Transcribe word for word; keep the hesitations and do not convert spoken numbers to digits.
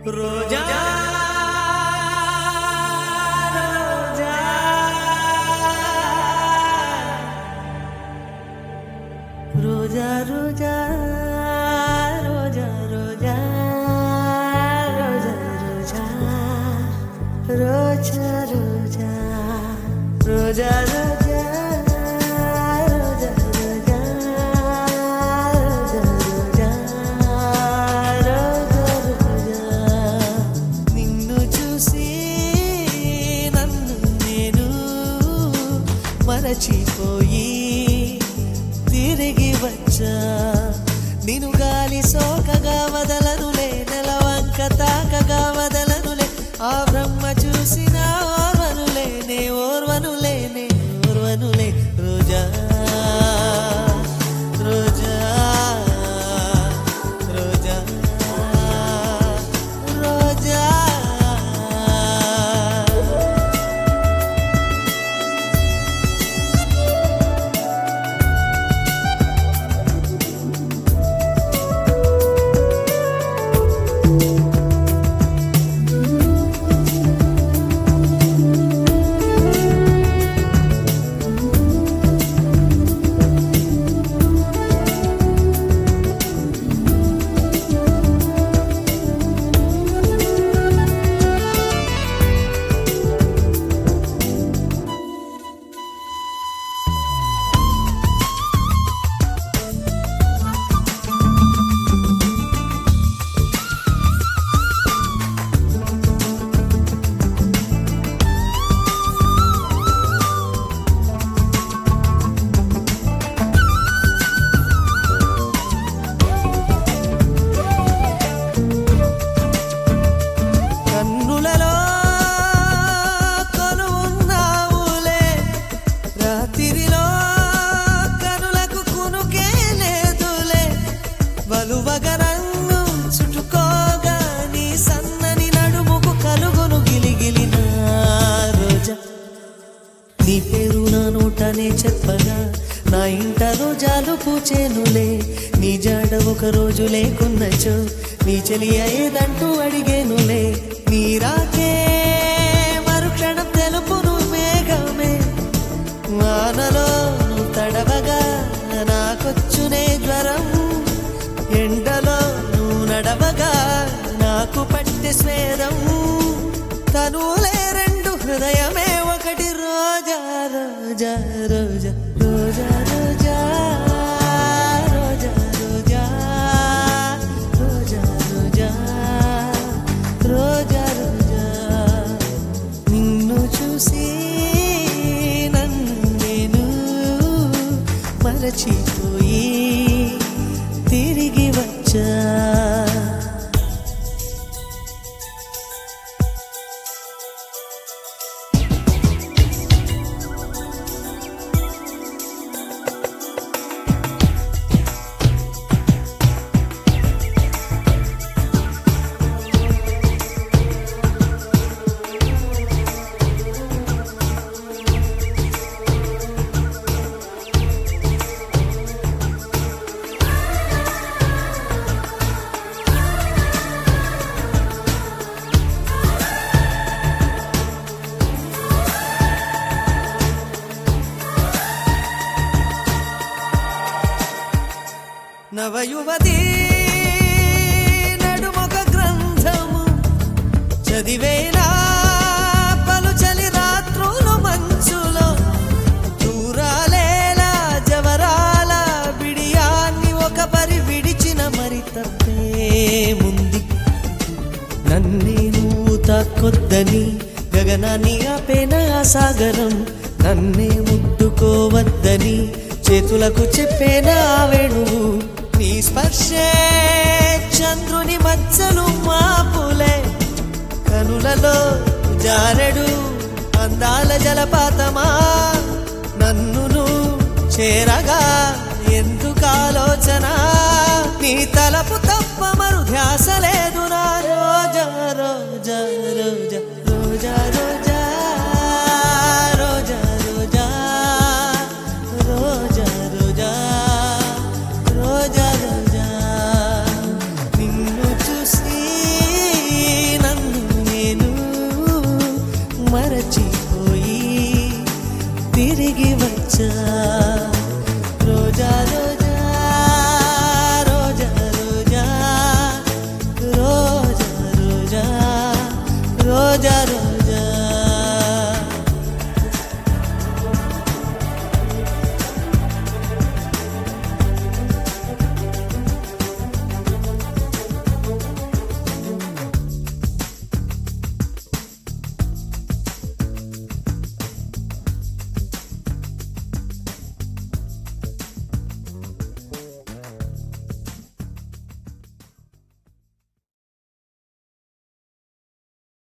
రోజా రోజా రోజా రోజా రోజా రోజా రోజా రోజా రోజా రోజా రోజా మరచిపోయి తిరిగి వచ్చా నిను గాలి సోకగా వదలనులే నెలవంక తాకగా వదలనులే ఆ బ్రహ్మ చూసిన ఓర్వనులే నే ఓర్వనులే నే ఓర్వనులే రోజా రోజా రోజా రోజా నీ పేరు నా నోటనే చెప్పగా నా ఇంట రోజాలు పూచేనులే నీ జాడ ఒక రోజు లేకున్నచో నీ చెలి అయ్యేదంటూ అడిగేనులే నీ రాకే మరుక్షణం తెలుపును మేఘమే వానలో నువ్వు తడవగా నాకొచ్చునే జ్వరం ఎండలో నువ్వు నడవగా నాకు పట్టె స్వేదం తనులే రెండు హృదయమే ఒకటి రోజా రోజా రోజా రోజా రోజా రోజా రోజా రోజా రోజా రోజా రోజా నిన్ను చూసి నన్ను నేను మరచిపోయి తిరిగి వచ్చా నవయువతి నడుమొక గ్రంథము చదివేనా పలుచలి రాత్రులు మంచులో దూరాలేలా జవరాల బిడియాన్ని ఒక పరి విడిచిన మరి తప్పేముంది నన్నే నువ్వు తాకొద్దని గగనాన్ని ఆపేన ఆ సాగరం నన్నే ముట్టుకోవద్దని చేతులకు చెప్పేన ఆ వేణువు నీ స్పర్శే చంద్రుని మచ్చలు మాపులే కనులలో జారెడు అందాల జలపాతమా నన్ను చేరగా ఎందుకు ఆలోచన నీ తలపు తప్ప మరు ధ్యాస